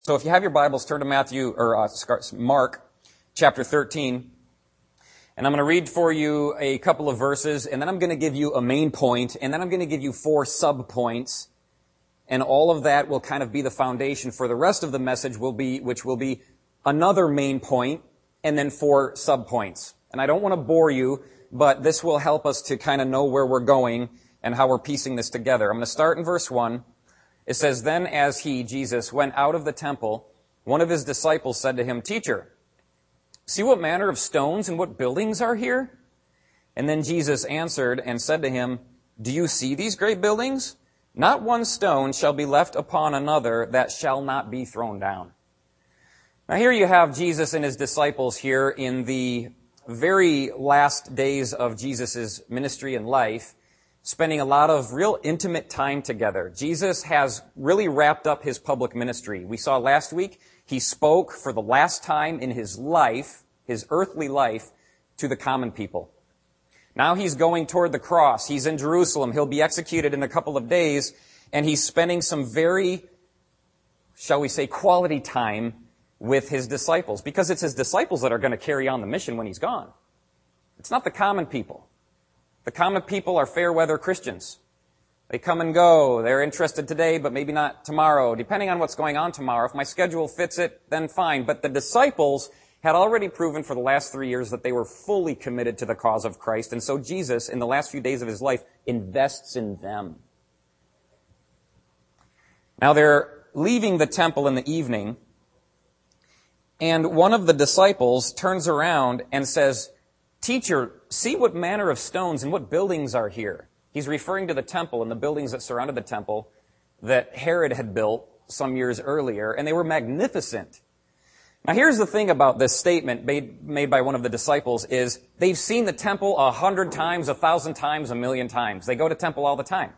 So if you have your Bibles, turn to Mark chapter 13. And I'm going to read for you a couple of verses, and then I'm going to give you a main point, and then I'm going to give you 4 sub-points. And all of that will kind of be the foundation for the rest of the message, which will be another main point, and then 4 sub-points. And I don't want to bore you, but this will help us to kind of know where we're going and how we're piecing this together. I'm going to start in verse 1. It says, "Then as he, Jesus, went out of the temple, one of his disciples said to him, 'Teacher, see what manner of stones and what buildings are here?' And then Jesus answered and said to him, 'Do you see these great buildings? Not one stone shall be left upon another that shall not be thrown down.'" Now here you have Jesus and his disciples here in the very last days of Jesus' ministry and life, spending a lot of real intimate time together. Jesus has really wrapped up his public ministry. We saw last week, he spoke for the last time in his life, his earthly life, to the common people. Now he's going toward the cross. He's in Jerusalem. He'll be executed in a couple of days, and he's spending some very, shall we say, quality time with his disciples, because it's his disciples that are going to carry on the mission when he's gone. It's not the common people. The common people are fair-weather Christians. They come and go. They're interested today, but maybe not tomorrow, depending on what's going on tomorrow. If my schedule fits it, then fine. But the disciples had already proven for the last 3 years that they were fully committed to the cause of Christ. And so Jesus, in the last few days of his life, invests in them. Now they're leaving the temple in the evening, and one of the disciples turns around and says, "Teacher, see what manner of stones and what buildings are here." He's referring to the temple and the buildings that surrounded the temple that Herod had built some years earlier, and they were magnificent. Now here's the thing about this statement made by one of the disciples is they've seen the temple 100 times, 1,000 times, 1,000,000 times. They go to temple all the time.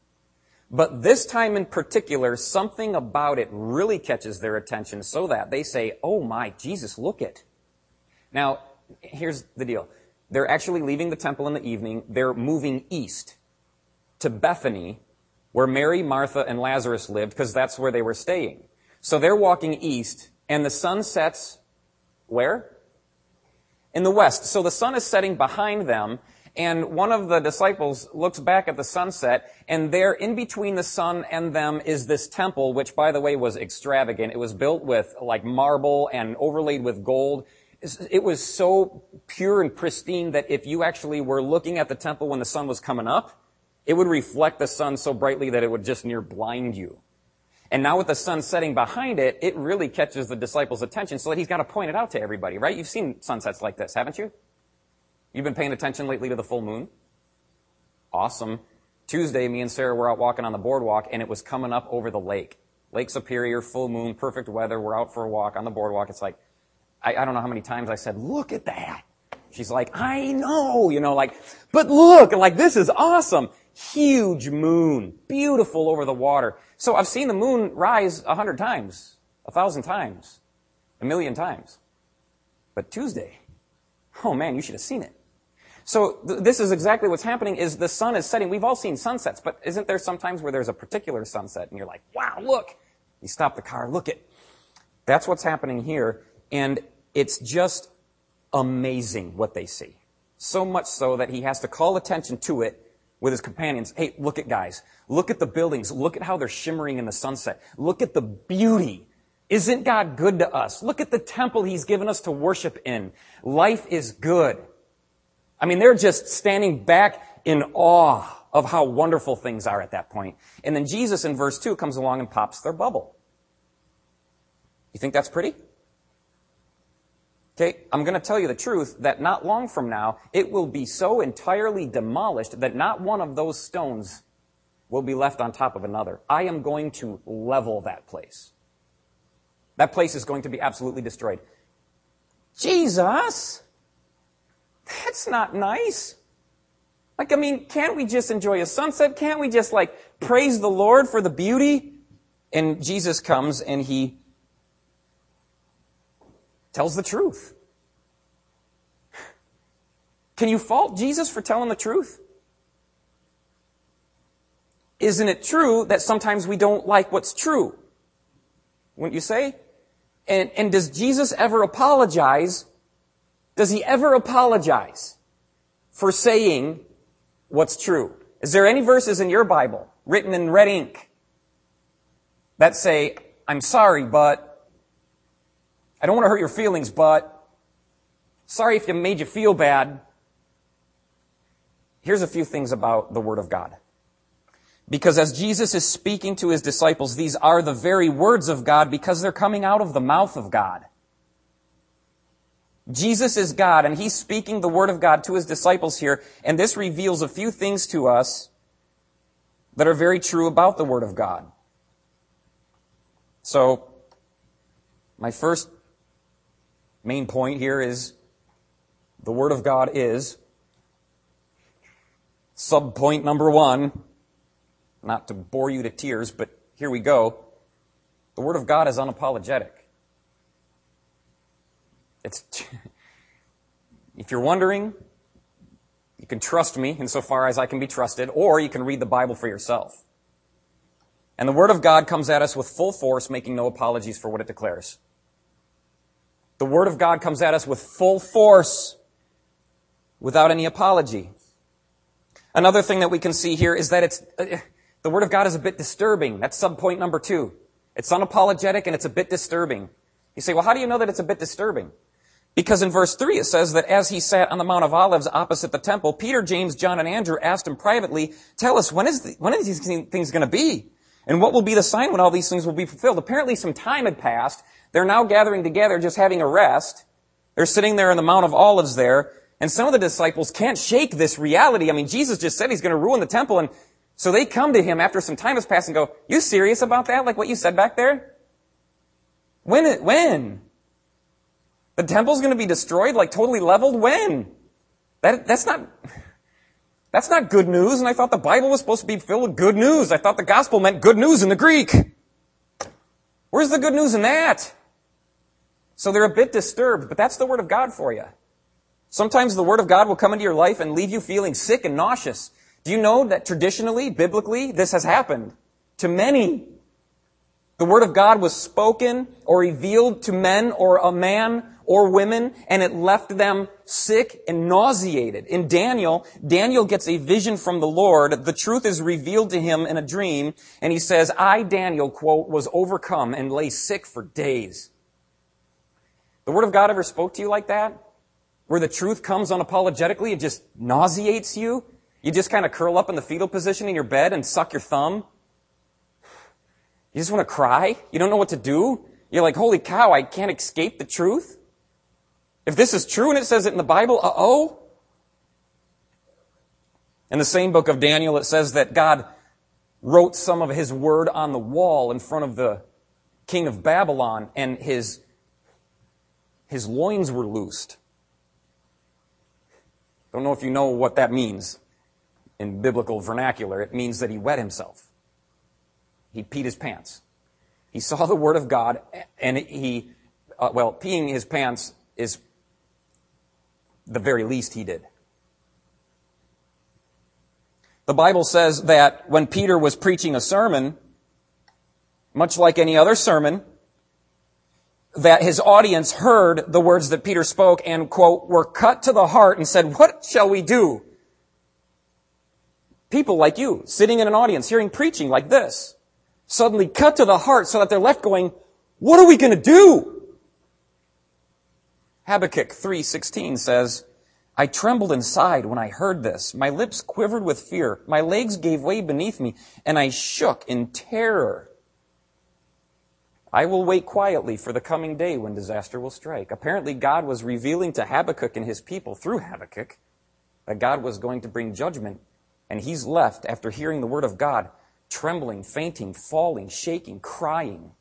But this time in particular, something about it really catches their attention so that they say, "Oh my, Jesus, look it." Now, here's the deal. They're actually leaving the temple in the evening. They're moving east to Bethany, where Mary, Martha, and Lazarus lived, because that's where they were staying. So they're walking east, and the sun sets where? In the west. So the sun is setting behind them, and one of the disciples looks back at the sunset, and there in between the sun and them is this temple, which, by the way, was extravagant. It was built with like marble and overlaid with gold. It was so pure and pristine that if you actually were looking at the temple when the sun was coming up, it would reflect the sun so brightly that it would just near blind you. And now with the sun setting behind it, it really catches the disciples' attention so that he's got to point it out to everybody, right? You've seen sunsets like this, haven't you? You've been paying attention lately to the full moon? Awesome. Tuesday, me and Sarah were out walking on the boardwalk, and it was coming up over the lake. Lake Superior, full moon, perfect weather. We're out for a walk on the boardwalk. It's like, I don't know how many times I said, "Look at that." She's like, "I know," but look, this is awesome. Huge moon, beautiful over the water. So I've seen the moon rise 100 times, 1,000 times, 1,000,000 times. But Tuesday, oh man, you should have seen it. So this is exactly what's happening is the sun is setting. We've all seen sunsets, but isn't there sometimes where there's a particular sunset and you're like, "Wow, look." You stop the car, look it. That's what's happening here. And it's just amazing what they see. So much so that he has to call attention to it with his companions. "Hey, look at guys. Look at the buildings. Look at how they're shimmering in the sunset. Look at the beauty. Isn't God good to us? Look at the temple he's given us to worship in. Life is good." I mean, they're just standing back in awe of how wonderful things are at that point. And then Jesus in verse 2 comes along and pops their bubble. You think that's pretty? Okay, I'm going to tell you the truth that not long from now, it will be so entirely demolished that not one of those stones will be left on top of another. I am going to level that place. That place is going to be absolutely destroyed. Jesus, that's not nice. Can't we just enjoy a sunset? Can't we just praise the Lord for the beauty? And Jesus comes and he tells the truth. Can you fault Jesus for telling the truth? Isn't it true that sometimes we don't like what's true? wouldn't you say? And does Jesus ever apologize? Does he ever apologize for saying what's true? Is there any verses in your Bible, written in red ink, that say, I'm sorry, but I don't want to hurt your feelings, but sorry if it made you feel bad. Here's a few things about the Word of God. Because as Jesus is speaking to his disciples, these are the very words of God because they're coming out of the mouth of God. Jesus is God, and he's speaking the Word of God to his disciples here, and this reveals a few things to us that are very true about the Word of God. So, my first main point here is the Word of God is. Subpoint number 1, not to bore you to tears, but here we go. The Word of God is unapologetic. If you're wondering, you can trust me insofar as I can be trusted, or you can read the Bible for yourself. And the Word of God comes at us with full force, making no apologies for what it declares. The Word of God comes at us with full force, without any apology. Another thing that we can see here is that the Word of God is a bit disturbing. That's subpoint number 2. It's unapologetic and it's a bit disturbing. You say, well, how do you know that it's a bit disturbing? Because in verse 3 it says that as he sat on the Mount of Olives opposite the temple, Peter, James, John, and Andrew asked him privately, tell us, when are these things going to be? And what will be the sign when all these things will be fulfilled? Apparently some time had passed. They're now gathering together, just having a rest. They're sitting there on the Mount of Olives there. And some of the disciples can't shake this reality. I mean, Jesus just said he's going to ruin the temple. And so they come to him after some time has passed and go, you serious about that? Like what you said back there? When? The temple's going to be destroyed, like totally leveled? When? That's not good news. And I thought the Bible was supposed to be filled with good news. I thought the gospel meant good news in the Greek. Where's the good news in that? So they're a bit disturbed, but that's the Word of God for you. Sometimes the Word of God will come into your life and leave you feeling sick and nauseous. Do you know that traditionally, biblically, this has happened to many? The Word of God was spoken or revealed to men or a man or women, and it left them sick and nauseated. In Daniel gets a vision from the Lord. The truth is revealed to him in a dream, and he says, I, Daniel, quote, was overcome and lay sick for days. The Word of God ever spoke to you like that? Where the truth comes unapologetically, it just nauseates you? You just kind of curl up in the fetal position in your bed and suck your thumb? You just want to cry? You don't know what to do? You're like, holy cow, I can't escape the truth? If this is true and it says it in the Bible, uh-oh. In the same book of Daniel, it says that God wrote some of his word on the wall in front of the king of Babylon, and his loins were loosed. Don't know if you know what that means in biblical vernacular. It means that he wet himself. He peed his pants. He saw the Word of God, and peeing his pants is the very least he did. The Bible says that when Peter was preaching a sermon, much like any other sermon, that his audience heard the words that Peter spoke and, quote, were cut to the heart and said, what shall we do? People like you, sitting in an audience, hearing preaching like this, suddenly cut to the heart so that they're left going, what are we going to do? Habakkuk 3:16 says, I trembled inside when I heard this. My lips quivered with fear. My legs gave way beneath me, and I shook in terror. I will wait quietly for the coming day when disaster will strike. Apparently, God was revealing to Habakkuk and his people through Habakkuk that God was going to bring judgment. And he's left, after hearing the word of God, trembling, fainting, falling, shaking, crying.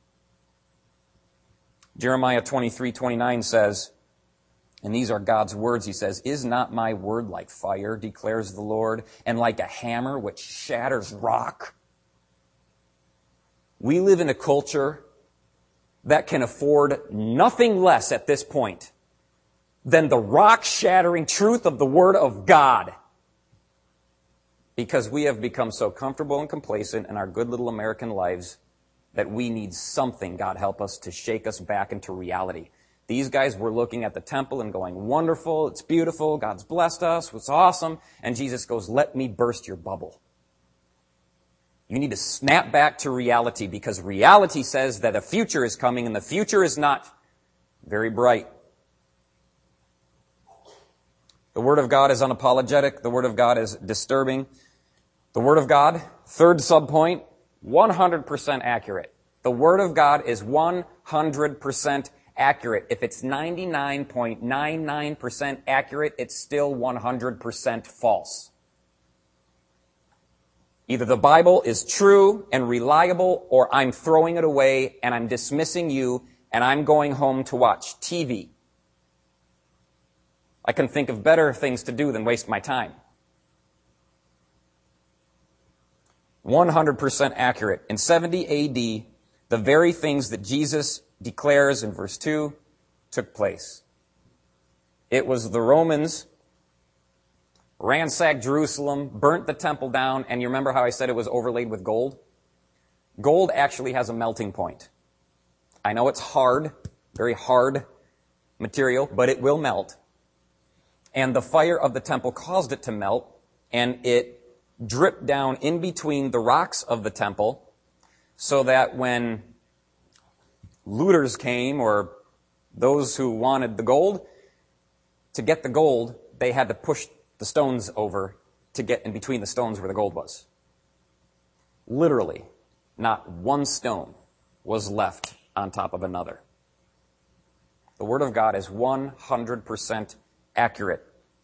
Jeremiah 23:29 says, and these are God's words, he says, is not my word like fire, declares the Lord, and like a hammer which shatters rock? We live in a culture that can afford nothing less at this point than the rock-shattering truth of the Word of God. Because we have become so comfortable and complacent in our good little American lives that we need something, God help us, to shake us back into reality. These guys were looking at the temple and going, wonderful, it's beautiful, God's blessed us, it's awesome. And Jesus goes, let me burst your bubble. You need to snap back to reality, because reality says that a future is coming, and the future is not very bright. The Word of God is unapologetic. The Word of God is disturbing. The Word of God, third subpoint, 100% accurate. The Word of God is 100% accurate. If it's 99.99% accurate, it's still 100% false. Either the Bible is true and reliable, or I'm throwing it away and I'm dismissing you and I'm going home to watch TV. I can think of better things to do than waste my time. 100% accurate. In 70 AD, the very things that Jesus declares in verse 2 took place. It was the Romans ransacked Jerusalem, burnt the temple down, and you remember how I said it was overlaid with gold? Gold actually has a melting point. I know it's hard, very hard material, but it will melt. And the fire of the temple caused it to melt, and it dripped down in between the rocks of the temple, so that when looters came, or those who wanted the gold, to get the gold, they had to push the stones over to get in between the stones where the gold was. Literally, not one stone was left on top of another. The Word of God is 100% accurate.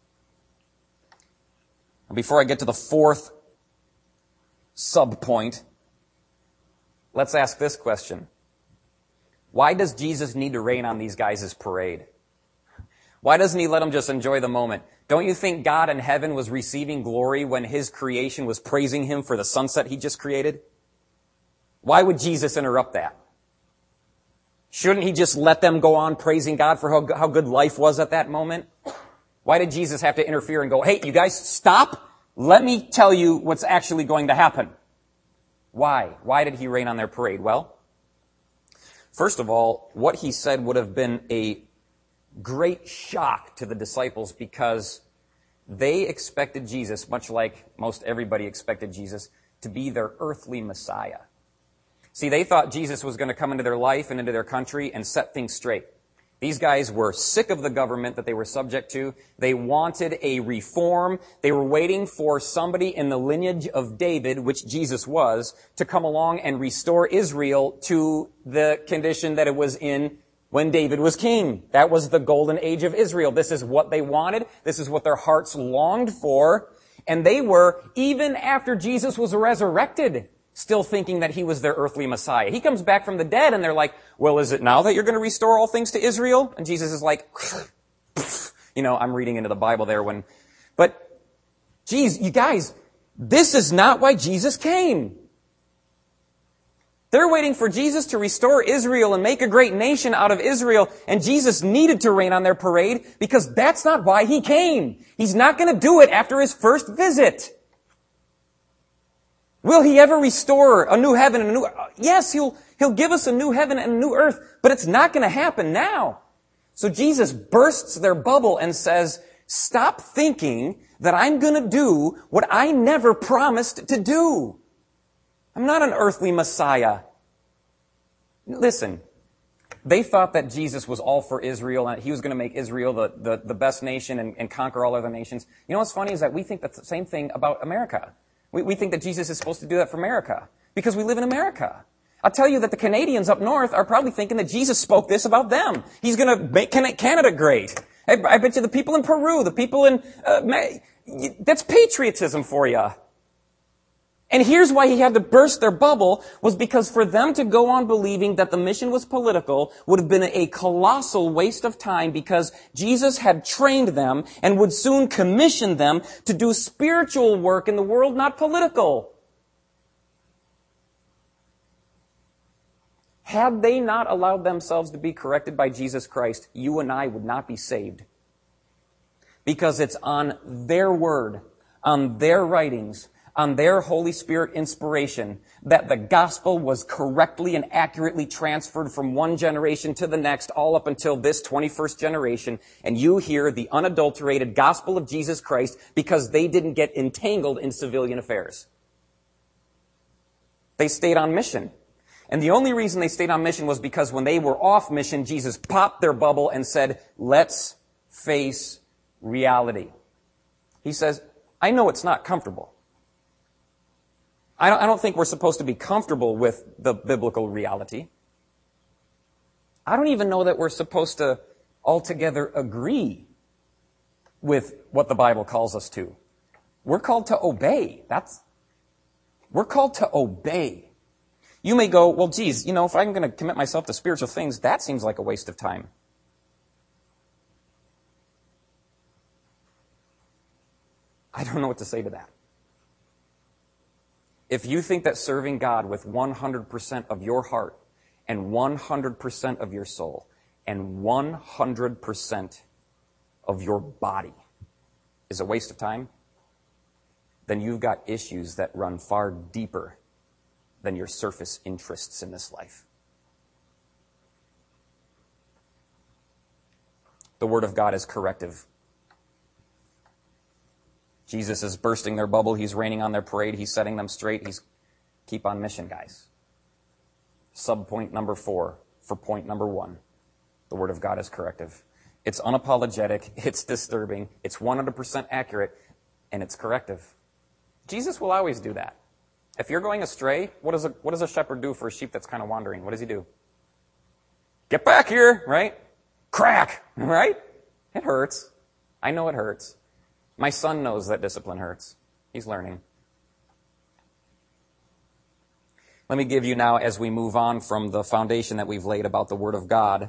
And before I get to the fourth sub-point, let's ask this question. Why does Jesus need to rain on these guys' parade? Why doesn't he let them just enjoy the moment? Don't you think God in heaven was receiving glory when his creation was praising him for the sunset he just created? Why would Jesus interrupt that? Shouldn't he just let them go on praising God for how good life was at that moment? Why did Jesus have to interfere and go, hey, you guys, stop. Let me tell you what's actually going to happen. Why? Why did he rain on their parade? Well, first of all, what he said would have been a great shock to the disciples, because they expected Jesus, much like most everybody expected Jesus, to be their earthly Messiah. See, they thought Jesus was going to come into their life and into their country and set things straight. These guys were sick of the government that they were subject to. They wanted a reform. They were waiting for somebody in the lineage of David, which Jesus was, to come along and restore Israel to the condition that it was in when David was king. That was the golden age of Israel. This is what they wanted. This is what their hearts longed for. And they were, even after Jesus was resurrected, still thinking that he was their earthly Messiah. He comes back from the dead and they're like, well, is it now that you're going to restore all things to Israel? And Jesus is like, I'm reading into the Bible there but geez, you guys, this is not why Jesus came. They're waiting for Jesus to restore Israel and make a great nation out of Israel, and Jesus needed to rain on their parade because that's not why he came. He's not going to do it after his first visit. Will he ever restore a new heaven and a new... Yes, he'll give us a new heaven and a new earth, but it's not going to happen now. So Jesus bursts their bubble and says, stop thinking that I'm going to do what I never promised to do. I'm not an earthly Messiah. Listen, they thought that Jesus was all for Israel and he was going to make Israel the best nation and conquer all other nations. You know what's funny is that we think that's the same thing about America. We think that Jesus is supposed to do that for America because we live in America. I'll tell you that the Canadians up north are probably thinking that Jesus spoke this about them. He's going to make Canada great. I bet you the people in Peru, the people in... that's patriotism for you. And here's why he had to burst their bubble, was because for them to go on believing that the mission was political would have been a colossal waste of time, because Jesus had trained them and would soon commission them to do spiritual work in the world, not political. Had they not allowed themselves to be corrected by Jesus Christ, you and I would not be saved. Because it's on their word, on their writings, on their Holy Spirit inspiration that the gospel was correctly and accurately transferred from one generation to the next, all up until this 21st generation, and you hear the unadulterated gospel of Jesus Christ because they didn't get entangled in civilian affairs. They stayed on mission. And the only reason they stayed on mission was because when they were off mission, Jesus popped their bubble and said, let's face reality. He says, I know it's not comfortable. I don't think we're supposed to be comfortable with the biblical reality. I don't even know that we're supposed to altogether agree with what the Bible calls us to. We're called to obey. We're called to obey. You may go, well, geez, if I'm going to commit myself to spiritual things, that seems like a waste of time. I don't know what to say to that. If you think that serving God with 100% of your heart and 100% of your soul and 100% of your body is a waste of time, then you've got issues that run far deeper than your surface interests in this life. The Word of God is corrective. Jesus is bursting their bubble. He's raining on their parade. He's setting them straight. Keep on mission, guys. Subpoint number 4 for point number 1. The Word of God is corrective. It's unapologetic. It's disturbing. It's 100% accurate. And it's corrective. Jesus will always do that. If you're going astray, what does a shepherd do for a sheep that's kind of wandering? What does he do? Get back here, right? Crack, right? It hurts. I know it hurts. My son knows that discipline hurts. He's learning. Let me give you now, as we move on from the foundation that we've laid about the Word of God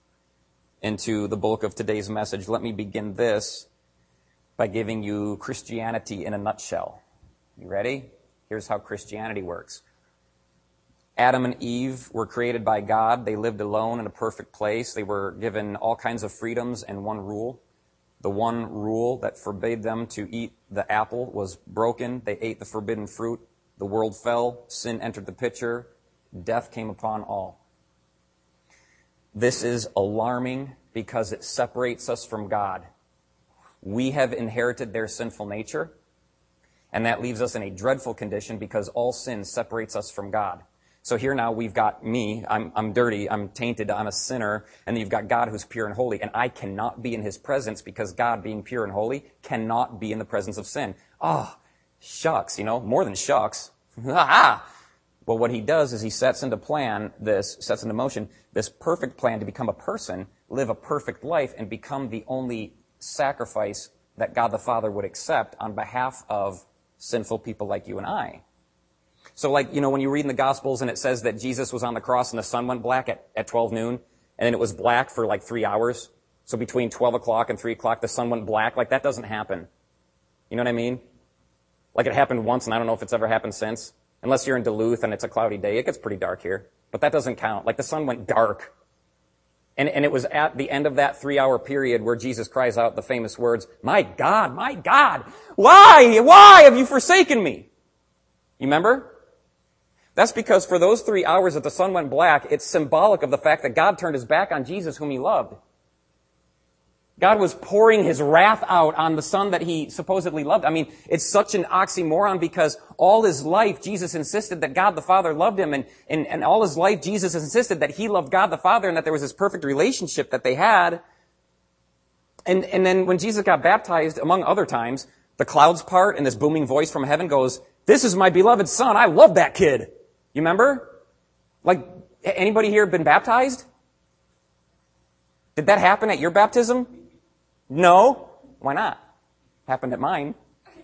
into the bulk of today's message, let me begin this by giving you Christianity in a nutshell. You ready? Here's how Christianity works. Adam and Eve were created by God. They lived alone in a perfect place. They were given all kinds of freedoms and one rule. The one rule that forbade them to eat the apple was broken. They ate the forbidden fruit. The world fell. Sin entered the picture. Death came upon all. This is alarming because it separates us from God. We have inherited their sinful nature. And that leaves us in a dreadful condition because all sin separates us from God. So here now we've got me, I'm dirty, I'm tainted, I'm a sinner, and then you've got God who's pure and holy, and I cannot be in His presence because God, being pure and holy, cannot be in the presence of sin. Oh, shucks, more than shucks. Well, what He does is He sets into motion this perfect plan to become a person, live a perfect life, and become the only sacrifice that God the Father would accept on behalf of sinful people like you and I. So when you read in the Gospels and it says that Jesus was on the cross and the sun went black at 12 noon, and then it was black for 3 hours. So between 12 o'clock and 3 o'clock, the sun went black. That doesn't happen. You know what I mean? It happened once, and I don't know if it's ever happened since. Unless you're in Duluth and it's a cloudy day. It gets pretty dark here. But that doesn't count. The sun went dark. And it was at the end of that 3-hour period where Jesus cries out the famous words, my God, why have you forsaken me? You remember? That's because for those 3 hours that the sun went black, it's symbolic of the fact that God turned His back on Jesus whom He loved. God was pouring His wrath out on the Son that He supposedly loved. It's such an oxymoron because all His life Jesus insisted that God the Father loved Him, and all His life Jesus insisted that He loved God the Father and that there was this perfect relationship that they had. And then when Jesus got baptized, among other times, the clouds part and this booming voice from heaven goes, this is my beloved Son, I love that kid. You remember? Anybody here been baptized? Did that happen at your baptism? No. Why not? Happened at mine.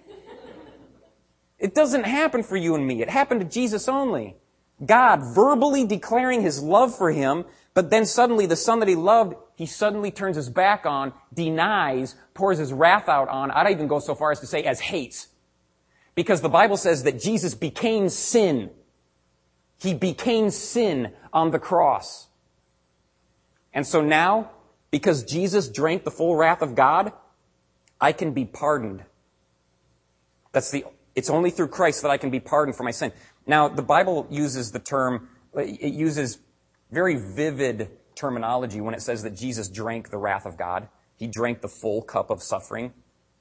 It doesn't happen for you and me. It happened to Jesus only. God verbally declaring His love for him, but then suddenly the Son that He loved, He suddenly turns His back on, denies, pours His wrath out on, I'd even go so far as to say as hates. Because the Bible says that Jesus became sin. He became sin on the cross. And so now, because Jesus drank the full wrath of God, I can be pardoned. It's only through Christ that I can be pardoned for my sin. Now, the Bible uses it uses very vivid terminology when it says that Jesus drank the wrath of God. He drank the full cup of suffering.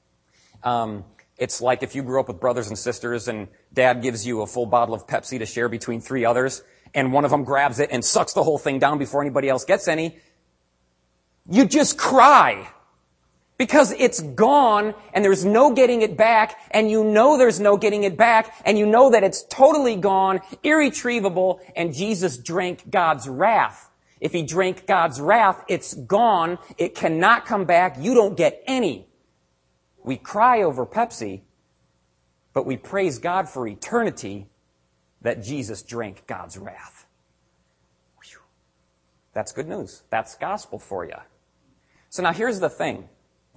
It's like if you grew up with brothers and sisters and dad gives you a full bottle of Pepsi to share between 3 others, and one of them grabs it and sucks the whole thing down before anybody else gets any. You just cry. Because it's gone, and there's no getting it back, and you know there's no getting it back, and you know that it's totally gone, irretrievable, and Jesus drank God's wrath. If he drank God's wrath, it's gone, it cannot come back, you don't get any. We cry over Pepsi, but we praise God for eternity that Jesus drank God's wrath. Whew. That's good news. That's gospel for you. So now here's the thing.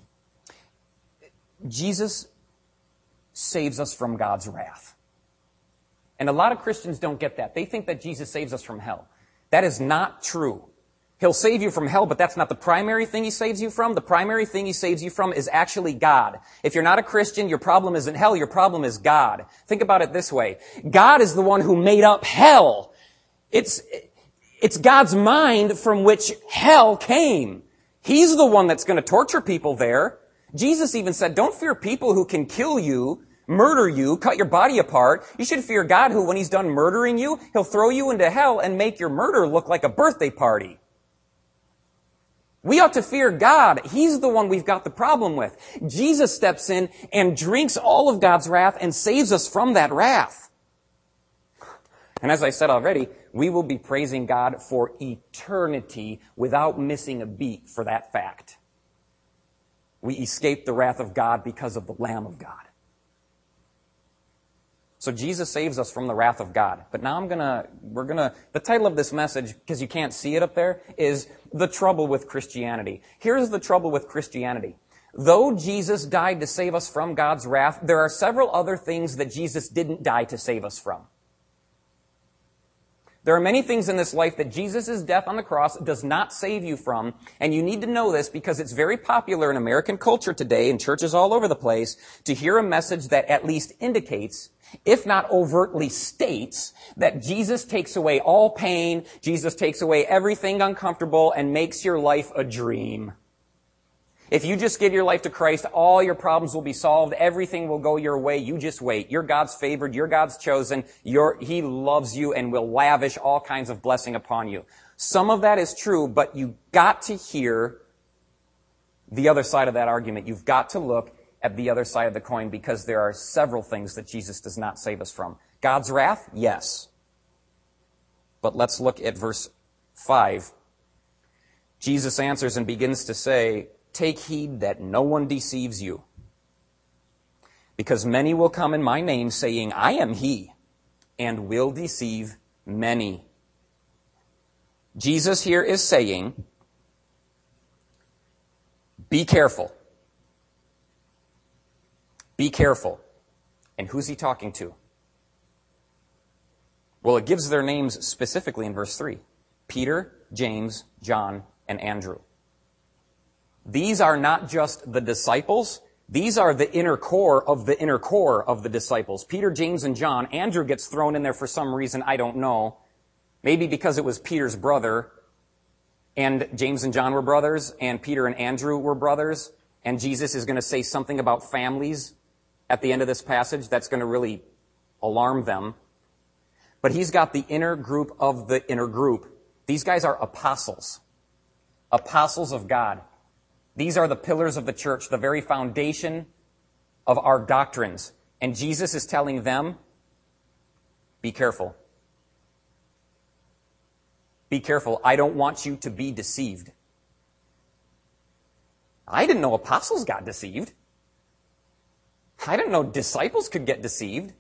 Jesus saves us from God's wrath. And a lot of Christians don't get that. They think that Jesus saves us from hell. That is not true. He'll save you from hell, but that's not the primary thing he saves you from. The primary thing he saves you from is actually God. If you're not a Christian, your problem isn't hell, your problem is God. Think about it this way. God is the one who made up hell. It's God's mind from which hell came. He's the one that's going to torture people there. Jesus even said, don't fear people who can kill you, murder you, cut your body apart. You should fear God who, when he's done murdering you, he'll throw you into hell and make your murder look like a birthday party. We ought to fear God. He's the one we've got the problem with. Jesus steps in and drinks all of God's wrath and saves us from that wrath. And as I said already, we will be praising God for eternity without missing a beat for that fact. We escaped the wrath of God because of the Lamb of God. So Jesus saves us from the wrath of God. But now the title of this message, because you can't see it up there, is The Trouble with Christianity. Here's the trouble with Christianity. Though Jesus died to save us from God's wrath, there are several other things that Jesus didn't die to save us from. There are many things in this life that Jesus' death on the cross does not save you from, and you need to know this because it's very popular in American culture today, in churches all over the place, to hear a message that at least indicates, if not overtly states, that Jesus takes away all pain, Jesus takes away everything uncomfortable, and makes your life a dream. If you just give your life to Christ, all your problems will be solved. Everything will go your way. You just wait. You're God's favored. You're God's chosen. He loves you and will lavish all kinds of blessing upon you. Some of that is true, but you got to hear the other side of that argument. You've got to look at the other side of the coin because there are several things that Jesus does not save us from. God's wrath? Yes. But let's look at verse 5. Jesus answers and begins to say, take heed that no one deceives you. Because many will come in my name saying, I am he, and will deceive many. Jesus here is saying, be careful. Be careful. And who's he talking to? Well, it gives their names specifically in verse 3. Peter, James, John, and Andrew. These are not just the disciples. These are the inner core of the disciples. Peter, James, and John. Andrew gets thrown in there for some reason, I don't know. Maybe because it was Peter's brother, and James and John were brothers, and Peter and Andrew were brothers, and Jesus is going to say something about families at the end of this passage that's going to really alarm them. But he's got the inner group of the inner group. These guys are apostles. Apostles of God. These are the pillars of the church, the very foundation of our doctrines. And Jesus is telling them, be careful. Be careful. I don't want you to be deceived. I didn't know apostles got deceived. I didn't know disciples could get deceived.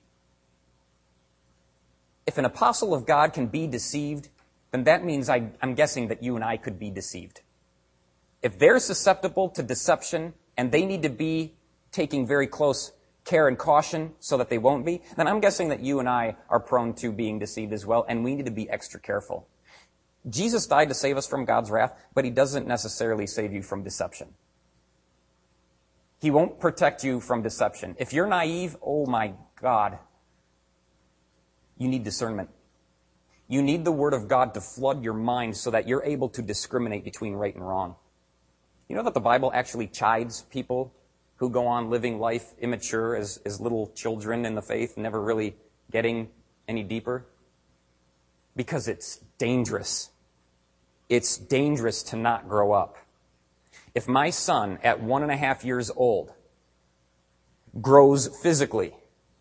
If an apostle of God can be deceived, then that means I'm guessing that you and I could be deceived. If they're susceptible to deception and they need to be taking very close care and caution so that they won't be, then I'm guessing that you and I are prone to being deceived as well, and we need to be extra careful. Jesus died to save us from God's wrath, but he doesn't necessarily save you from deception. He won't protect you from deception. If you're naive, oh my God, you need discernment. You need the Word of God to flood your mind so that you're able to discriminate between right and wrong. You know that the Bible actually chides people who go on living life immature as little children in the faith, never really getting any deeper? Because it's dangerous. It's dangerous to not grow up. If my son at 1.5 years old grows physically,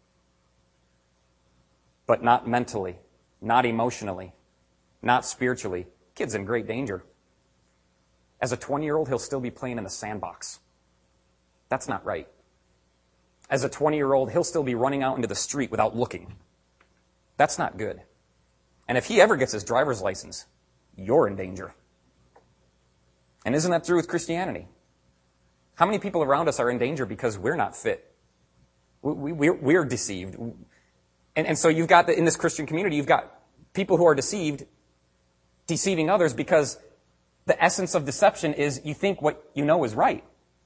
but not mentally, not emotionally, not spiritually, kid's in great danger. As a 20-year-old, he'll still be playing in the sandbox. That's not right. As a 20-year-old, he'll still be running out into the street without looking. That's not good. And if he ever gets his driver's license, you're in danger. And isn't that true with Christianity? How many people around us are in danger because we're not fit? We're deceived. And so you've got, in this Christian community, you've got people who are deceived, deceiving others because the essence of deception is you think what you know is right.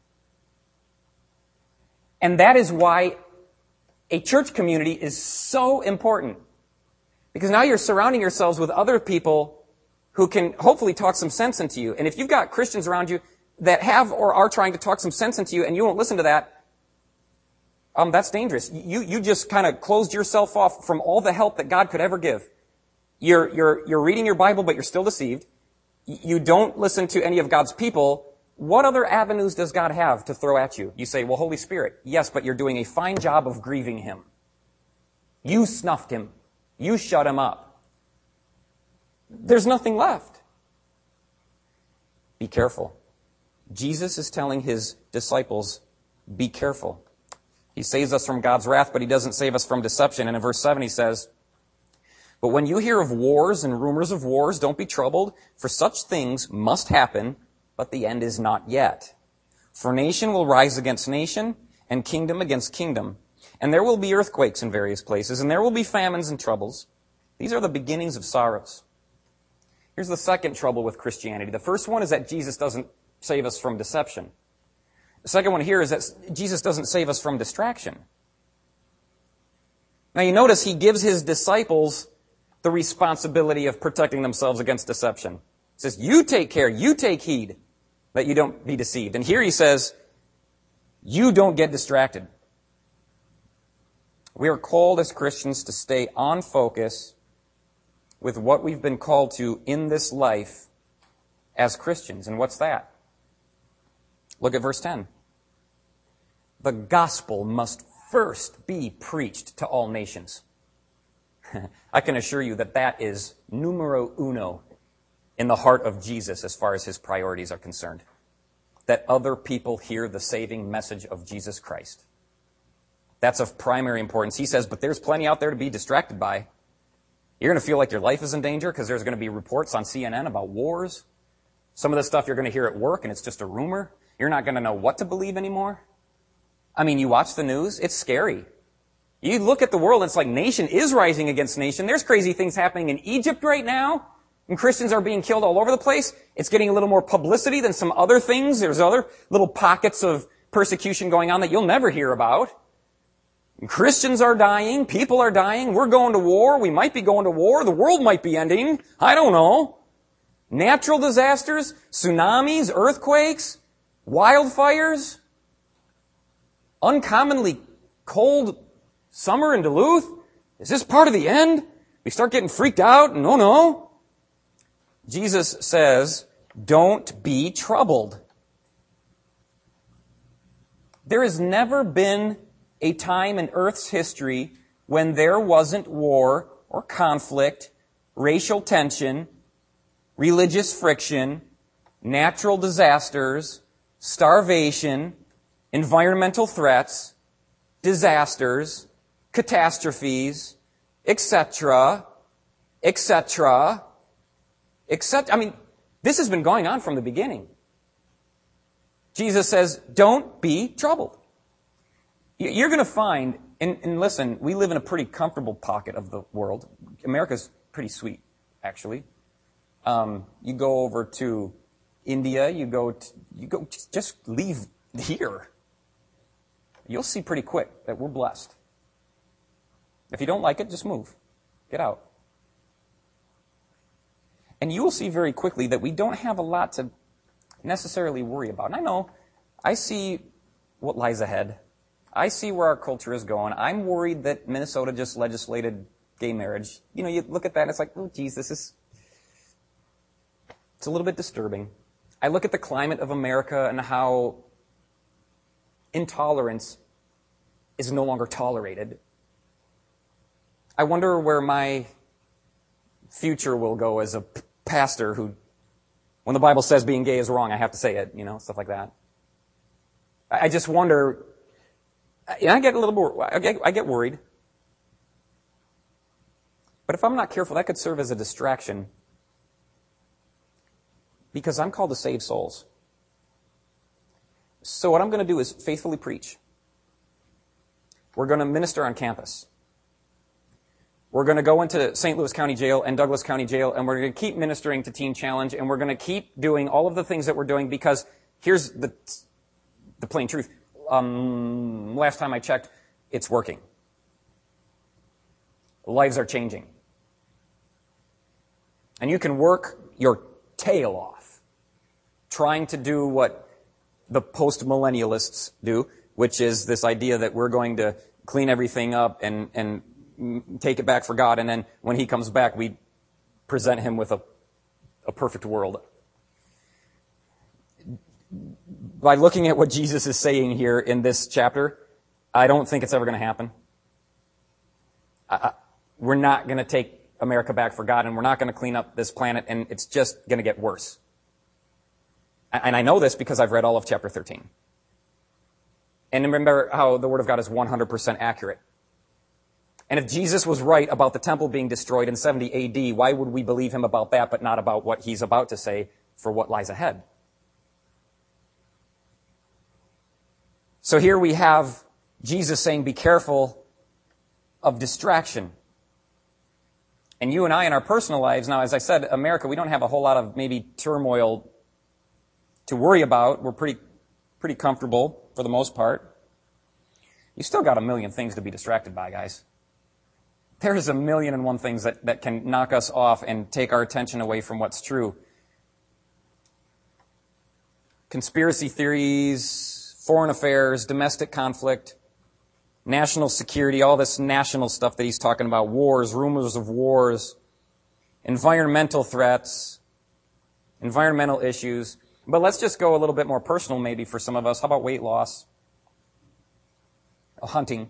And that is why a church community is so important. Because now you're surrounding yourselves with other people who can hopefully talk some sense into you. And if you've got Christians around you that have or are trying to talk some sense into you and you won't listen to that, that's dangerous. You just kind of closed yourself off from all the help that God could ever give. You're reading your Bible, but you're still deceived. You don't listen to any of God's people. What other avenues does God have to throw at you? You say, well, Holy Spirit. Yes, but you're doing a fine job of grieving Him. You snuffed Him. You shut Him up. There's nothing left. Be careful. Jesus is telling His disciples, be careful. He saves us from God's wrath, but He doesn't save us from deception. And in verse 7 He says, but when you hear of wars and rumors of wars, don't be troubled, for such things must happen, but the end is not yet. For nation will rise against nation, and kingdom against kingdom. And there will be earthquakes in various places, and there will be famines and troubles. These are the beginnings of sorrows. Here's the second trouble with Christianity. The first one is that Jesus doesn't save us from deception. The second one here is that Jesus doesn't save us from distraction. Now you notice He gives His disciples the responsibility of protecting themselves against deception. He says, you take care, you take heed that you don't be deceived. And here He says, you don't get distracted. We are called as Christians to stay on focus with what we've been called to in this life as Christians. And what's that? Look at verse 10. The gospel must first be preached to all nations. I can assure you that that is numero uno in the heart of Jesus as far as His priorities are concerned. That other people hear the saving message of Jesus Christ. That's of primary importance. He says, but there's plenty out there to be distracted by. You're going to feel like your life is in danger because there's going to be reports on CNN about wars. Some of the stuff you're going to hear at work and it's just a rumor. You're not going to know what to believe anymore. I mean, you watch the news, it's scary. You look at the world, and it's like nation is rising against nation. There's crazy things happening in Egypt right now, and Christians are being killed all over the place. It's getting a little more publicity than some other things. There's other little pockets of persecution going on that you'll never hear about. And Christians are dying, people are dying, we're going to war, we might be going to war, the world might be ending, I don't know. Natural disasters, tsunamis, earthquakes, wildfires, uncommonly cold summer in Duluth. Is this part of the end? We start getting freaked out and oh no. Jesus says, don't be troubled. There has never been a time in Earth's history when there wasn't war or conflict, racial tension, religious friction, natural disasters, starvation, environmental threats, disasters, catastrophes, etc., etc., etc. I mean, this has been going on from the beginning. Jesus says, don't be troubled. You're going to find, and listen, we live in a pretty comfortable pocket of the world. America's pretty sweet, actually. You go over to India, just leave here. You'll see pretty quick that we're blessed. If you don't like it, just move. Get out. And you will see very quickly that we don't have a lot to necessarily worry about. And I know, I see what lies ahead. I see where our culture is going. I'm worried that Minnesota just legislated gay marriage. You look at that and it's like, oh, geez, it's a little bit disturbing. I look at the climate of America and how intolerance is no longer tolerated. I wonder where my future will go as a pastor who, when the Bible says being gay is wrong, I have to say it, stuff like that. I just wonder, I get a little more, I get worried. But if I'm not careful, that could serve as a distraction. Because I'm called to save souls. So what I'm going to do is faithfully preach. We're going to minister on campus. We're going to go into St. Louis County Jail and Douglas County Jail, and we're going to keep ministering to Teen Challenge, and we're going to keep doing all of the things that we're doing, because here's the plain truth. Last time I checked, it's working. Lives are changing. And you can work your tail off trying to do what the post-millennialists do, which is this idea that we're going to clean everything up and take it back for God, and then when he comes back, we present him with a perfect world. By looking at what Jesus is saying here in this chapter, I don't think it's ever going to happen. We're not going to take America back for God, and we're not going to clean up this planet, and it's just going to get worse. And I know this because I've read all of chapter 13. And remember how the Word of God is 100% accurate. And if Jesus was right about the temple being destroyed in 70 AD, why would we believe him about that, but not about what he's about to say for what lies ahead? So here we have Jesus saying, be careful of distraction. And you and I in our personal lives, now as I said, America, we don't have a whole lot of maybe turmoil to worry about. We're pretty comfortable for the most part. You still got a million things to be distracted by, guys. There's a million and one things that can knock us off and take our attention away from what's true. Conspiracy theories, foreign affairs, domestic conflict, national security, all this national stuff that he's talking about, wars, rumors of wars, environmental threats, environmental issues. But let's just go a little bit more personal maybe for some of us. How about weight loss? Hunting.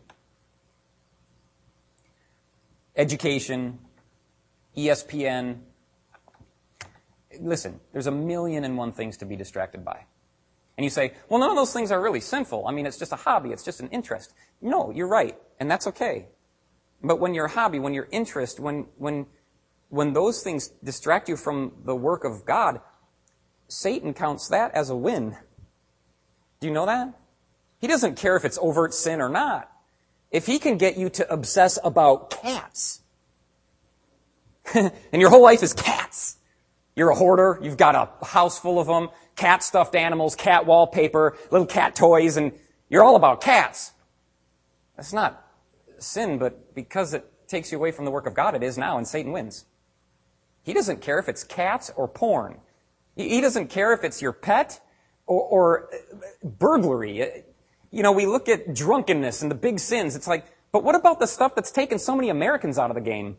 Education. ESPN. Listen, there's a million and one things to be distracted by. And you say, well, none of those things are really sinful. I mean, it's just a hobby. It's just an interest. No, you're right. And that's okay. But when your hobby, when your interest, when those things distract you from the work of God, Satan counts that as a win. Do you know that? He doesn't care if it's overt sin or not. If he can get you to obsess about cats, and your whole life is cats, you're a hoarder, you've got a house full of them, cat stuffed animals, cat wallpaper, little cat toys, and you're all about cats. That's not sin, but because it takes you away from the work of God, it is now, and Satan wins. He doesn't care if it's cats or porn. He doesn't care if it's your pet or burglary. We look at drunkenness and the big sins. It's like, but what about the stuff that's taken so many Americans out of the game?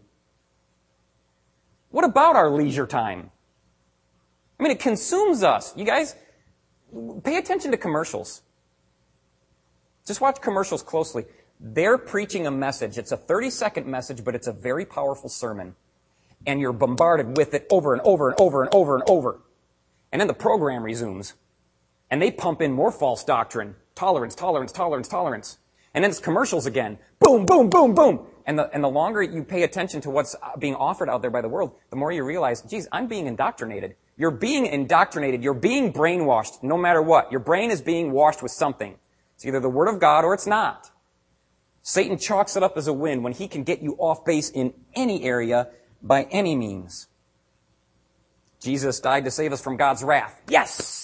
What about our leisure time? I mean, it consumes us. You guys, pay attention to commercials. Just watch commercials closely. They're preaching a message. It's a 30-second message, but it's a very powerful sermon. And you're bombarded with it over and over and over and over and over. And then the program resumes. And they pump in more false doctrine. Tolerance, tolerance, tolerance, tolerance. And then it's commercials again. Boom, boom, boom, boom. And the longer you pay attention to what's being offered out there by the world, the more you realize, geez, I'm being indoctrinated. You're being indoctrinated. You're being brainwashed no matter what. Your brain is being washed with something. It's either the Word of God or it's not. Satan chalks it up as a win when he can get you off base in any area by any means. Jesus died to save us from God's wrath. Yes!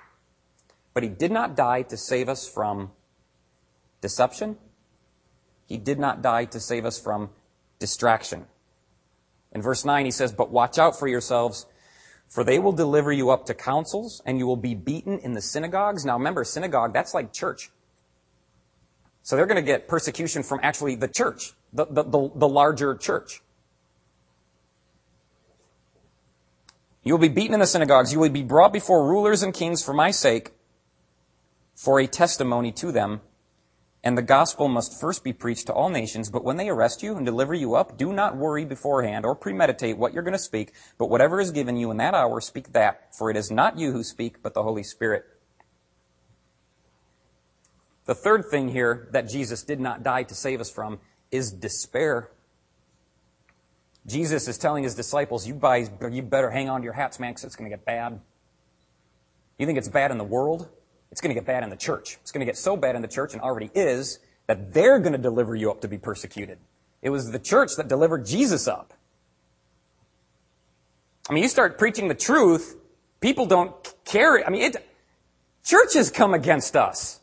But he did not die to save us from deception. He did not die to save us from distraction. In verse 9, he says, "But watch out for yourselves, for they will deliver you up to councils, and you will be beaten in the synagogues." Now remember, synagogue, that's like church. So they're going to get persecution from actually the church, the larger church. "You will be beaten in the synagogues. You will be brought before rulers and kings for my sake, for a testimony to them. And the gospel must first be preached to all nations. But when they arrest you and deliver you up, do not worry beforehand or premeditate what you're going to speak. But whatever is given you in that hour, speak that. For it is not you who speak, but the Holy Spirit." The third thing here that Jesus did not die to save us from is despair. Jesus is telling his disciples, you better hang on to your hats, man, because it's going to get bad. You think it's bad in the world? It's going to get bad in the church. It's going to get so bad in the church, and already is, that they're going to deliver you up to be persecuted. It was the church that delivered Jesus up. I mean, you start preaching the truth, people don't care. I mean, churches come against us.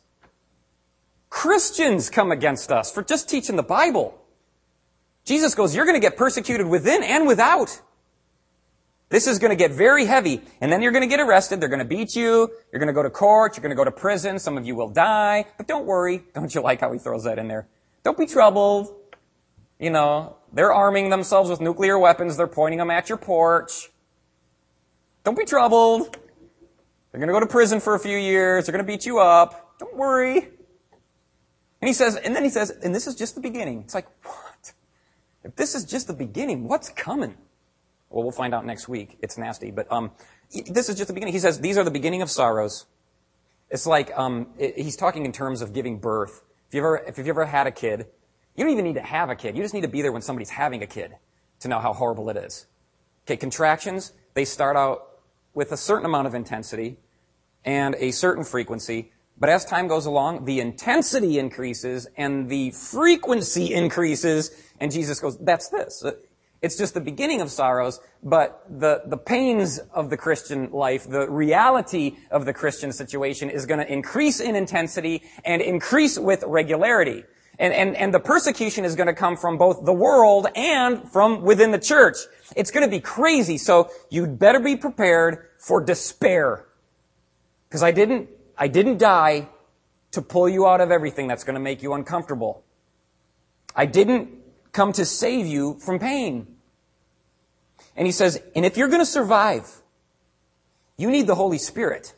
Christians come against us for just teaching the Bible. Jesus goes, you're going to get persecuted within and without. This is going to get very heavy. And then you're going to get arrested. They're going to beat you. You're going to go to court. You're going to go to prison. Some of you will die. But don't worry. Don't you like how he throws that in there? Don't be troubled. You know, they're arming themselves with nuclear weapons. They're pointing them at your porch. Don't be troubled. They're going to go to prison for a few years. They're going to beat you up. Don't worry. And he says, and this is just the beginning. It's like, what? If this is just the beginning, what's coming? Well, we'll find out next week. It's nasty, but this is just the beginning. He says, these are the beginning of sorrows. It's like he's talking in terms of giving birth. If you've ever had a kid, you don't even need to have a kid. You just need to be there when somebody's having a kid to know how horrible it is. Okay, contractions, they start out with a certain amount of intensity and a certain frequency. But as time goes along, the intensity increases and the frequency increases. And Jesus goes, that's this. It's just the beginning of sorrows, but the pains of the Christian life, the reality of the Christian situation is going to increase in intensity and increase with regularity. And the persecution is going to come from both the world and from within the church. It's going to be crazy. So you'd better be prepared for despair. Because I didn't die to pull you out of everything that's going to make you uncomfortable. I didn't come to save you from pain. And he says, and if you're going to survive, you need the Holy Spirit.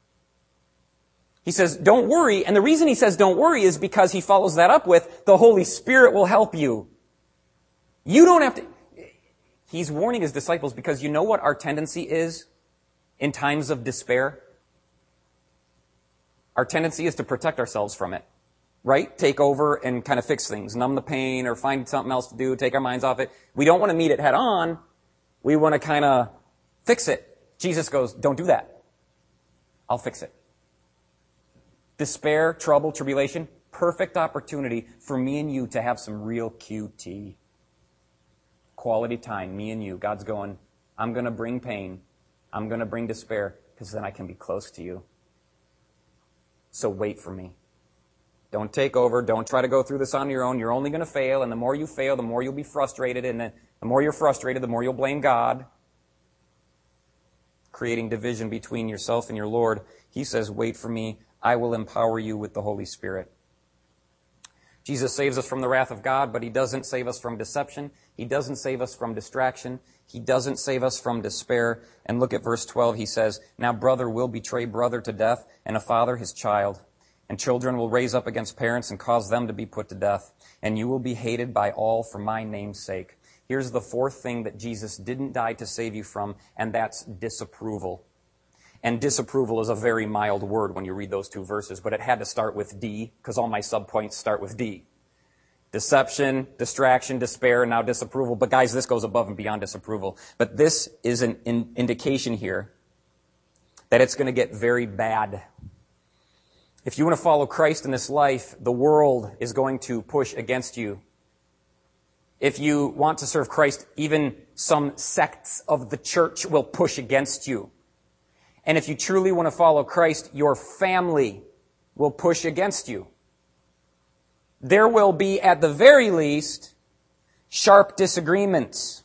He says, don't worry. And the reason he says don't worry is because he follows that up with, the Holy Spirit will help you. You don't have to. He's warning his disciples because you know what our tendency is in times of despair? Our tendency is to protect ourselves from it, right? Take over and kind of fix things, numb the pain or find something else to do, take our minds off it. We don't want to meet it head on. We want to kind of fix it. Jesus goes, don't do that. I'll fix it. Despair, trouble, tribulation, perfect opportunity for me and you to have some real QT. Quality time, me and you. God's going, I'm going to bring pain. I'm going to bring despair because then I can be close to you. So wait for me. Don't take over. Don't try to go through this on your own. You're only going to fail. And the more you fail, the more you'll be frustrated. And the more you're frustrated, the more you'll blame God. Creating division between yourself and your Lord. He says, wait for me. I will empower you with the Holy Spirit. Jesus saves us from the wrath of God, but he doesn't save us from deception. He doesn't save us from distraction. He doesn't save us from despair. And look at verse 12. He says, now brother will betray brother to death, and a father his child. And children will raise up against parents and cause them to be put to death. And you will be hated by all for my name's sake. Here's the fourth thing that Jesus didn't die to save you from, and that's disapproval. And disapproval is a very mild word when you read those two verses, but it had to start with D, because all my subpoints start with D. Deception, distraction, despair, and now disapproval. But guys, this goes above and beyond disapproval. But this is an indication here that it's going to get very bad. If you want to follow Christ in this life, the world is going to push against you. If you want to serve Christ, even some sects of the church will push against you. And if you truly want to follow Christ, your family will push against you. there will be, at the very least, sharp disagreements,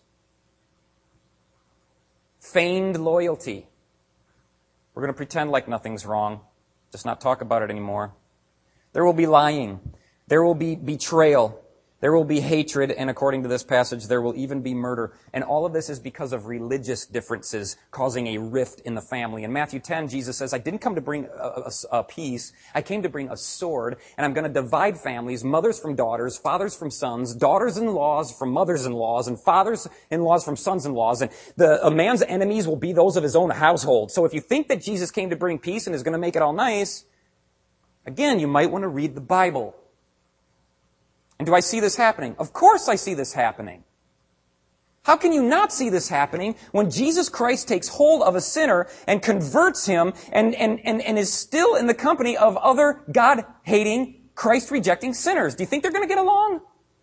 feigned loyalty. We're going to pretend like nothing's wrong, just not talk about it anymore. There will be lying. There will be betrayal. There will be hatred, and according to this passage, there will even be murder. And all of this is because of religious differences causing a rift in the family. In Matthew 10, Jesus says, I didn't come to bring a peace. I came to bring a sword, and I'm going to divide families, mothers from daughters, fathers from sons, daughters-in-laws from mothers-in-laws, and fathers-in-laws from sons-in-laws. And a man's enemies will be those of his own household. So if you think that Jesus came to bring peace and is going to make it all nice, again, you might want to read the Bible. And do I see this happening? Of course I see this happening. How can you not see this happening when Jesus Christ takes hold of a sinner and converts him and is still in the company of other God-hating, Christ-rejecting sinners? Do you think they're going to get along?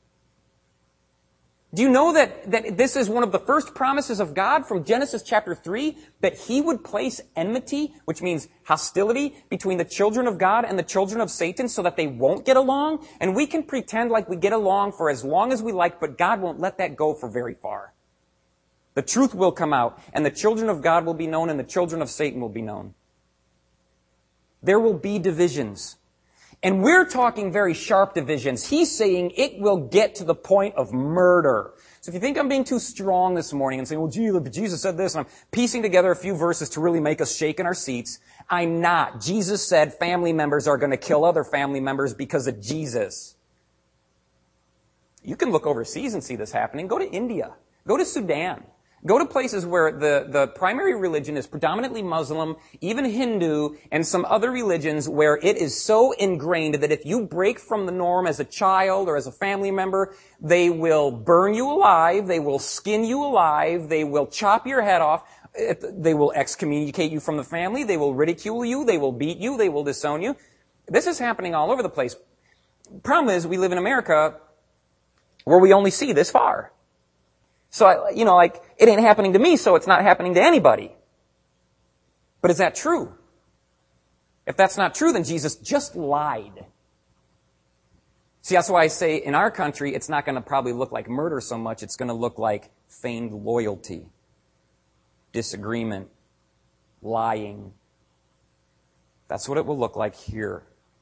Do you know that this is one of the first promises of God from Genesis chapter 3, that He would place enmity, which means hostility, between the children of God and the children of Satan so that they won't get along? And we can pretend like we get along for as long as we like, but God won't let that go for very far. The truth will come out, and the children of God will be known, and the children of Satan will be known. There will be divisions. And we're talking very sharp divisions. He's saying it will get to the point of murder. So if you think I'm being too strong this morning and saying, well, Jesus said this, and I'm piecing together a few verses to really make us shake in our seats, I'm not. Jesus said family members are going to kill other family members because of Jesus. You can look overseas and see this happening. Go to India. Go to Sudan. Go to places where the primary religion is predominantly Muslim, even Hindu, and some other religions where it is so ingrained that if you break from the norm as a child or as a family member, they will burn you alive, they will skin you alive, they will chop your head off, they will excommunicate you from the family, they will ridicule you, they will beat you, they will disown you. This is happening all over the place. Problem is, we live in America where we only see this far. So, it ain't happening to me, so it's not happening to anybody. But is that true? If that's not true, then Jesus just lied. See, that's why I say in our country, it's not going to probably look like murder so much. It's going to look like feigned loyalty, disagreement, lying. That's what it will look like here.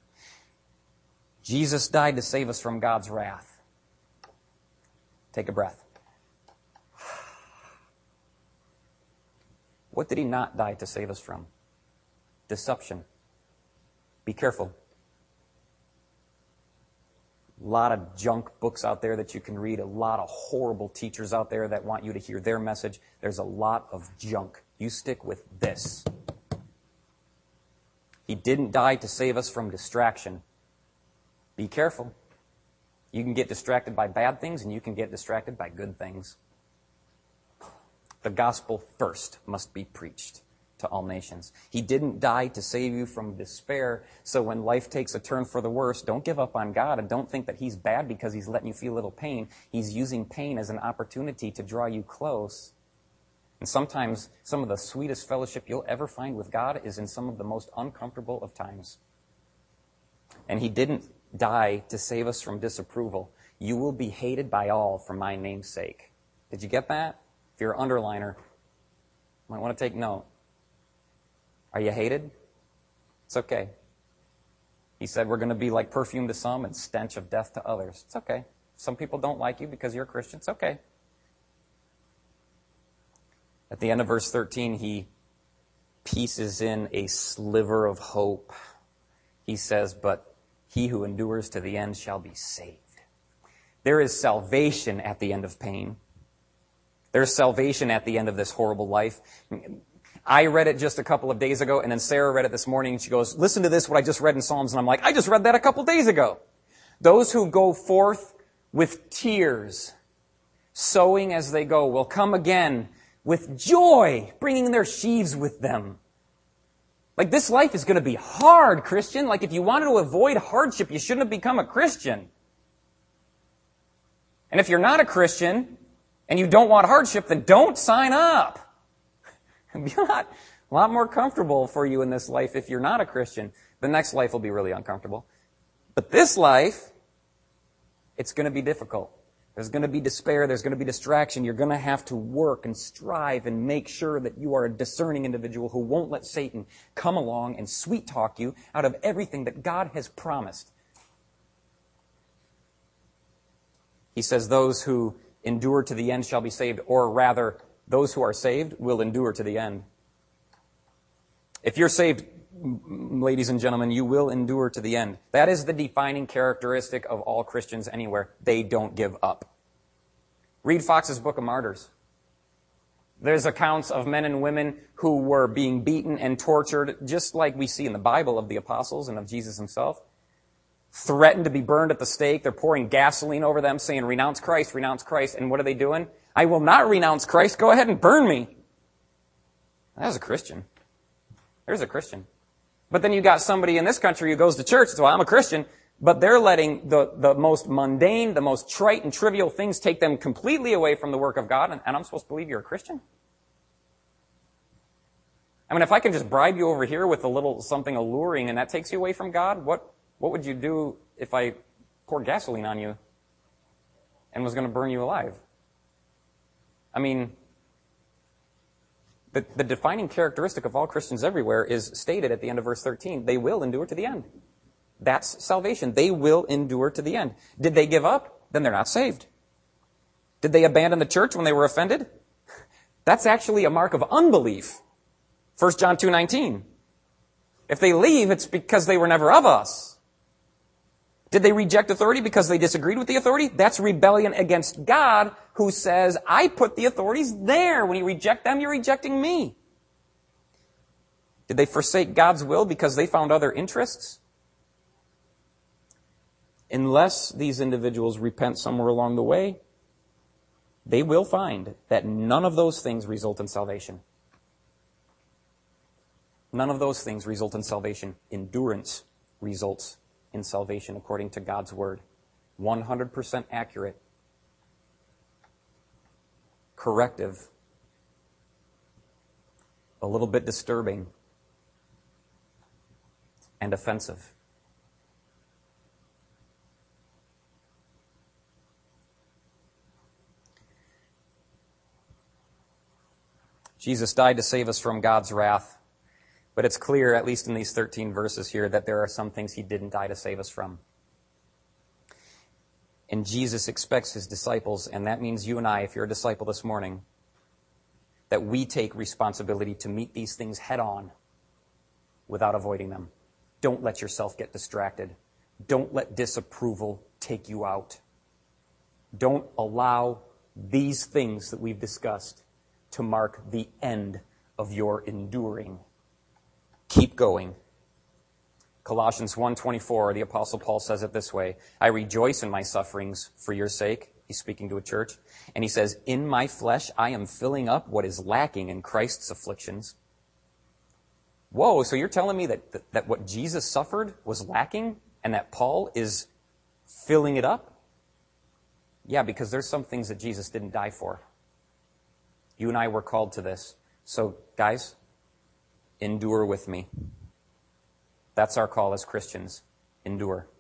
Jesus died to save us from God's wrath. Take a breath. What did He not die to save us from? Deception. Be careful. A lot of junk books out there that you can read, a lot of horrible teachers out there that want you to hear their message. There's a lot of junk. You stick with this. He didn't die to save us from distraction. Be careful. You can get distracted by bad things, and you can get distracted by good things. The gospel first must be preached to all nations. He didn't die to save you from despair, so when life takes a turn for the worse, don't give up on God and don't think that He's bad because He's letting you feel a little pain. He's using pain as an opportunity to draw you close. And sometimes some of the sweetest fellowship you'll ever find with God is in some of the most uncomfortable of times. And He didn't die to save us from disapproval. You will be hated by all for my name's sake. Did you get that? If you're an underliner, you might want to take note. Are you hated? It's okay. He said we're going to be like perfume to some and stench of death to others. It's okay. Some people don't like you because you're a Christian. It's okay. At the end of verse 13, he pieces in a sliver of hope. He says, but he who endures to the end shall be saved. There is salvation at the end of pain. There's salvation at the end of this horrible life. I read it just a couple of days ago, and then Sarah read it this morning, and she goes, listen to this, what I just read in Psalms. And I'm like, I just read that a couple days ago. Those who go forth with tears, sowing as they go, will come again with joy, bringing their sheaves with them. Like, this life is going to be hard, Christian. Like, if you wanted to avoid hardship, you shouldn't have become a Christian. And if you're not a Christian, and you don't want hardship, then don't sign up. It'll be a lot more comfortable for you in this life if you're not a Christian. The next life will be really uncomfortable. But this life, It's going to be difficult. There's going to be despair. There's going to be distraction. You're going to have to work and strive and make sure that you are a discerning individual who won't let Satan come along and sweet talk you out of everything that God has promised. He says those who endure to the end shall be saved, or rather, those who are saved will endure to the end. If you're saved, ladies and gentlemen, you will endure to the end. That is the defining characteristic of all Christians anywhere. They don't give up. Read Fox's Book of Martyrs. There's accounts of men and women who were being beaten and tortured, just like we see in the Bible of the apostles and of Jesus himself. Threatened to be burned at the stake. They're pouring gasoline over them, saying, renounce Christ, renounce Christ. And what are they doing? I will not renounce Christ. Go ahead and burn me. That was a Christian. There's a Christian. But then you got somebody in this country who goes to church, so I'm a Christian, but they're letting the most mundane, the most trite and trivial things take them completely away from the work of God, and I'm supposed to believe you're a Christian? I mean, if I can just bribe you over here with a little something alluring and that takes you away from God, what would you do if I poured gasoline on you and was going to burn you alive? I mean, the defining characteristic of all Christians everywhere is stated at the end of verse 13. They will endure to the end. That's salvation. They will endure to the end. Did they give up? Then they're not saved. Did they abandon the church when they were offended? That's actually a mark of unbelief. 1 John 2:19. If they leave, it's because they were never of us. Did they reject authority because they disagreed with the authority? That's rebellion against God, who says, I put the authorities there. When you reject them, you're rejecting me. Did they forsake God's will because they found other interests? Unless these individuals repent somewhere along the way, they will find that none of those things result in salvation. None of those things result in salvation. Endurance results in salvation according to God's word. 100% accurate. Corrective. A little bit disturbing. And offensive. Jesus died to save us from God's wrath. But it's clear, at least in these 13 verses here, that there are some things he didn't die to save us from. And Jesus expects his disciples, and that means you and I, if you're a disciple this morning, that we take responsibility to meet these things head on without avoiding them. Don't let yourself get distracted. Don't let disapproval take you out. Don't allow these things that we've discussed to mark the end of your enduring. Keep going. Colossians 1:24, the Apostle Paul says it this way, I rejoice in my sufferings for your sake. He's speaking to a church. And he says, in my flesh I am filling up what is lacking in Christ's afflictions. Whoa, so you're telling me that what Jesus suffered was lacking and that Paul is filling it up? Yeah, because there's some things that Jesus didn't die for. You and I were called to this. So, guys, endure with me. That's our call as Christians. Endure.